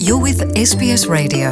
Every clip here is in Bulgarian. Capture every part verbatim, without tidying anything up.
You're with Ес Би Ес Radio.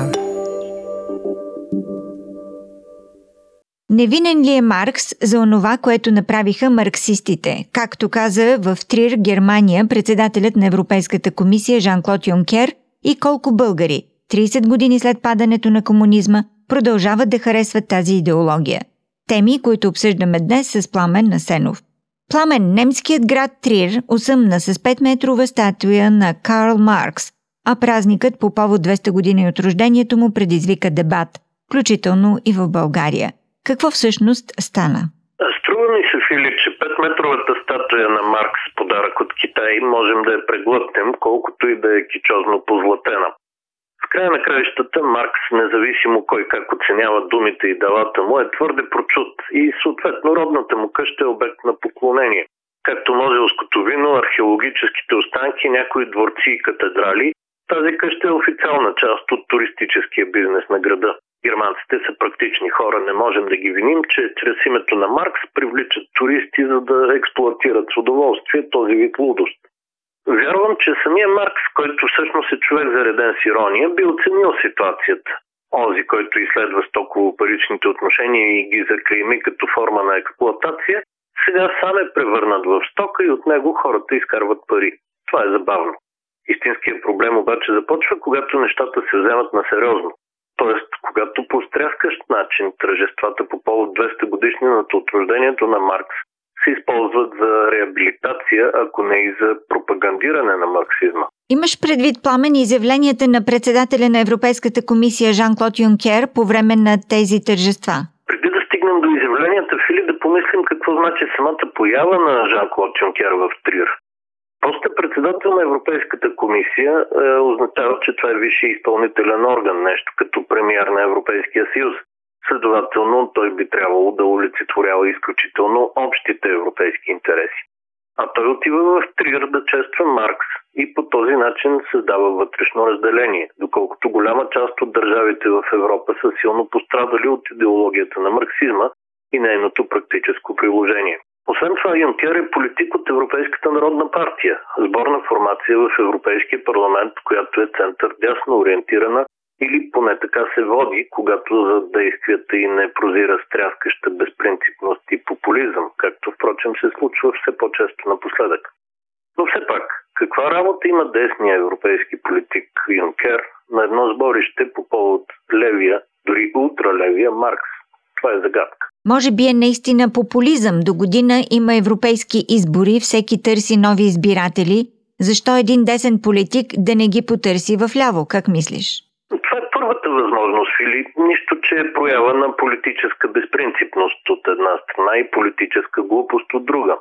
Невинен ли е Маркс за онова, което направиха марксистите? Както каза в Трир, Германия, председателят на Европейската комисия Жан-Клод Юнкер, и колко българи, трийсет години след падането на комунизма, продължават да харесват тази идеология. Теми, които обсъждаме днес с Пламен Насенов. Пламен, немският град Трир осъмна с петметрова статуя на Карл Маркс, а празникът по повод двеста години от рождението му предизвика дебат, включително и в България. Какво всъщност стана? Струва ми се, Филип, че петметровата статуя на Маркс, подарък от Китай, можем да я преглътнем, колкото и да е кичозно позлатена. В края на краищата Маркс, независимо кой как оценява думите и делата му, е твърде прочут и съответно родната му къща е обект на поклонение. Както Мозелското вино, археологическите останки, някои дворци и катедрали, тази къща е официална част от туристическия бизнес на града. Германците са практични хора, не можем да ги виним, че чрез името на Маркс привличат туристи, за да експлоатират с удоволствие този вид лудост. Вярвам, че самия Маркс, който всъщност е човек зареден с ирония, би оценил ситуацията. Онзи, който изследва стоково-паричните отношения и ги заклейми като форма на експлоатация, сега сам е превърнат в стока и от него хората изкарват пари. Това е забавно. Истинският проблем обаче започва, когато нещата се вземат на сериозно. Тоест, когато по стряскащ начин тържествата по повод двеста годишнината от рождението на Маркс се използват за реабилитация, ако не и за пропагандиране на марксизма. Имаш предвид, Пламен, изявленията на председателя на Европейската комисия Жан-Клод Юнкер по време на тези тържества? Преди да стигнем до изявленията, Фили, да помислим какво значи самата поява на Жан-Клод Юнкер в Трир. Постът председател на Европейската комисия е, означава, че това е висши изпълнителен орган, нещо като премиер на Европейския съюз. Следователно, той би трябвало да олицетворява изключително общите европейски интереси. А той отива в Трир да чества Маркс и по този начин създава вътрешно разделение, доколкото голяма част от държавите в Европа са силно пострадали от идеологията на марксизма и нейното практическо приложение. Освен това, Юнкер е политик от Европейската народна партия, сборна формация в Европейския парламент, която е център дясно ориентирана или поне така се води, когато за действията и не прозира стряскаща безпринципност и популизъм, както впрочем се случва все по-често напоследък. Но все пак, каква работа има десния европейски политик Юнкер на едно сборище по повод левия, дори ултралевия Маркс? Това е загадка. Може би е наистина популизъм. До година има европейски избори, всеки търси нови избиратели. Защо един десен политик да не ги потърси в ляво? Как мислиш? Това е първата възможност, Фили. Нищо, че е проява на политическа безпринципност от една страна и политическа глупост от друга.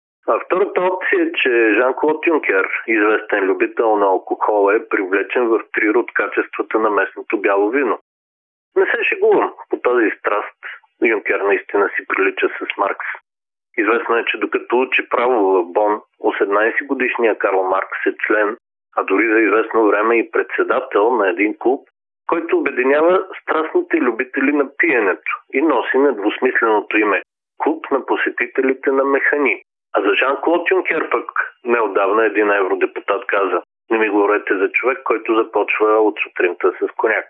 А втората опция е, че Жан-Клод Юнкер, известен любител на алкохола, е привлечен в Трир от качествата на местното бяло вино. Не се шегувам по тази страст. Юнкер наистина си прилича с Маркс. Известно е, че докато учи право в Бон, осемнайсетгодишният Карл Маркс е член, а дори за известно време и председател на един клуб, който обединява страстните любители на пиенето и носи недвусмисленото име Клуб на посетителите на механи. А за Жан-Клод Юнкер пък неотдавна един евродепутат каза: не ми говорете за човек, който започва от сутринта с коняк.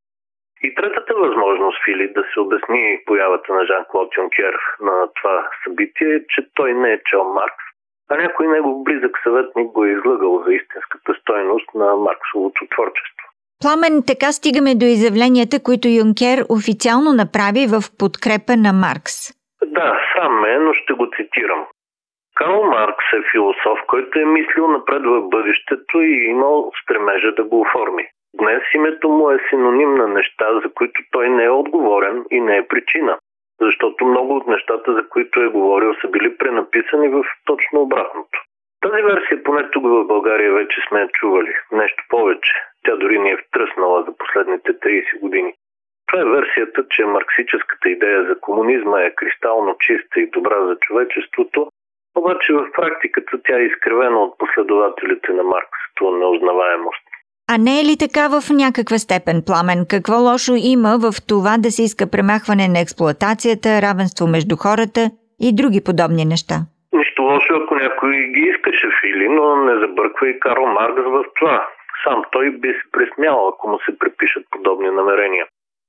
И третата възможност, Фили, да се обясни появата на Жан-Клод Юнкер на това събитие е, че той не е чел Маркс, а някой негов близък съветник го е излъгал за истинската стойност на Марксовото творчество. Пламен, така стигаме до изявленията, които Юнкер официално направи в подкрепа на Маркс. Да, сам е, но ще го цитирам. Карл Маркс е философ, който е мислил напред в бъдещето и имал стремежа да го оформи. Днес името му е синоним на неща, за които той не е отговорен и не е причина, защото много от нещата, за които е говорил, са били пренаписани в точно обратното. Тази версия, поне тук в България, вече сме я чували. Нещо повече. Тя дори ни е втръснала за последните трийсет години. Това е версията, че марксическата идея за комунизма е кристално чиста и добра за човечеството, обаче в практиката тя е изкривена от последователите на Маркс, неузнаваемост. А не е ли така в някаква степен, Пламен? Какво лошо има в това да се иска премахване на експлоатацията, равенство между хората и други подобни неща? Нищо лошо, ако някой ги искаше, Фили, но не забърква и Карл Маркс в това. Сам той би се пресмял, ако му се припишат подобни намерения.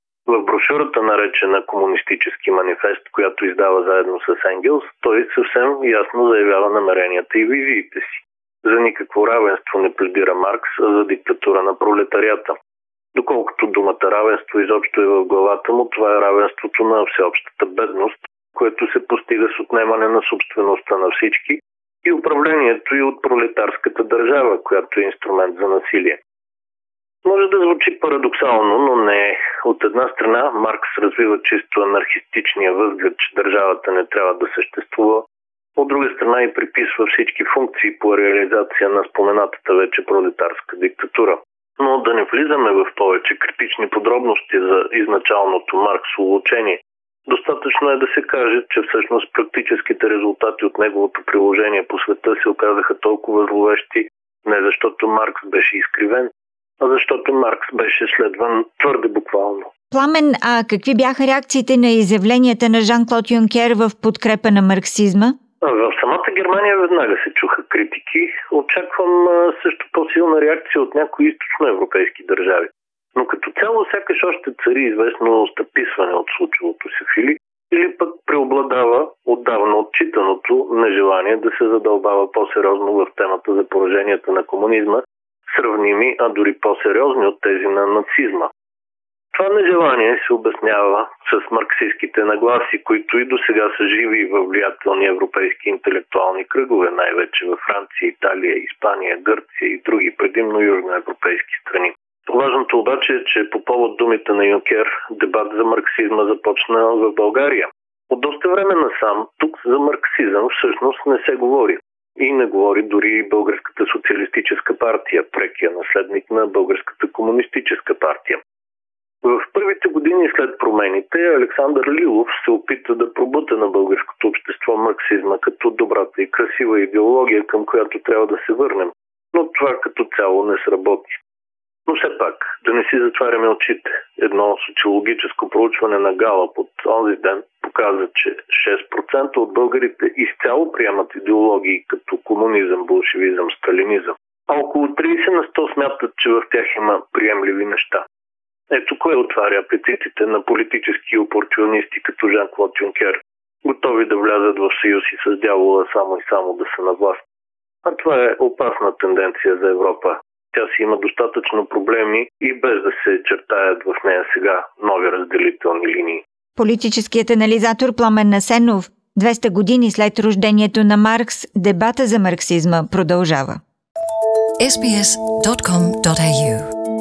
В брошурата, наречена Комунистически манифест, която издава заедно с Енгелс, той съвсем ясно заявява намеренията и визиите си. За никакво равенство не пледира Маркс, а за диктатура на пролетарията. Доколкото думата равенство изобщо е в главата му, това е равенството на всеобщата бедност, което се постига с отнемане на собствеността на всички и управлението и от пролетарската държава, която е инструмент за насилие. Може да звучи парадоксално, но не е. От една страна Маркс развива чисто анархистичния възглед, че държавата не трябва да съществува. От друга страна и приписва всички функции по реализация на споменатата вече пролетарска диктатура. Но да не влизаме в повече критични подробности за изначалното Марксово учение. Достатъчно е да се каже, че всъщност практическите резултати от неговото приложение по света се оказаха толкова зловещи не защото Маркс беше изкривен, а защото Маркс беше следван твърде буквално. Пламен, а какви бяха реакциите на изявленията на Жан-Клод Юнкер в подкрепа на марксизма? В самата Германия веднага се чуха критики. Очаквам също по-силна реакция от някои източноевропейски държави. Но като цяло сякаш още цари известно стъписване от случилото се в или, или пък преобладава отдавна отчитаното нежелание да се задълбава по-сериозно в темата за пораженията на комунизма, сравними, а дори по-сериозни от тези на нацизма. Това нежелание се обяснява с марксистските нагласи, които и до сега са живи във влиятелни европейски интелектуални кръгове, най-вече във Франция, Италия, Испания, Гърция и други предимно южноевропейски страни. Важното обаче е, че по повод думите на Юнкер дебат за марксизма започна в България. От доста време насам тук за марксизъм всъщност не се говори. И не говори дори и Българската социалистическа партия, прекия наследник на Българската комунистическа партия. В първите години след промените Александър Лилов се опита да пробута на българското общество марксизма като добрата и красива идеология, към която трябва да се върнем. Но това като цяло не сработи. Но все пак, да не си затваряме очите. Едно социологическо проучване на Галап от онзи ден показа, че шест процента от българите изцяло приемат идеологии като комунизъм, болшевизъм, сталинизъм, а около трийсет на сто смятат, че в тях има приемливи неща. Ето кое отваря апетитите на политически опортунисти като Жан-Клод Юнкер, готови да влязат в съюз и с дявола само и само да са на власт. А това е опасна тенденция за Европа. Тя си има достатъчно проблеми и без да се чертаят в нея сега нови разделителни линии. Политическият анализатор Пламен Асенов, двеста години след рождението на Маркс, дебата за марксизма продължава. ес би ес точка ком точка ей ю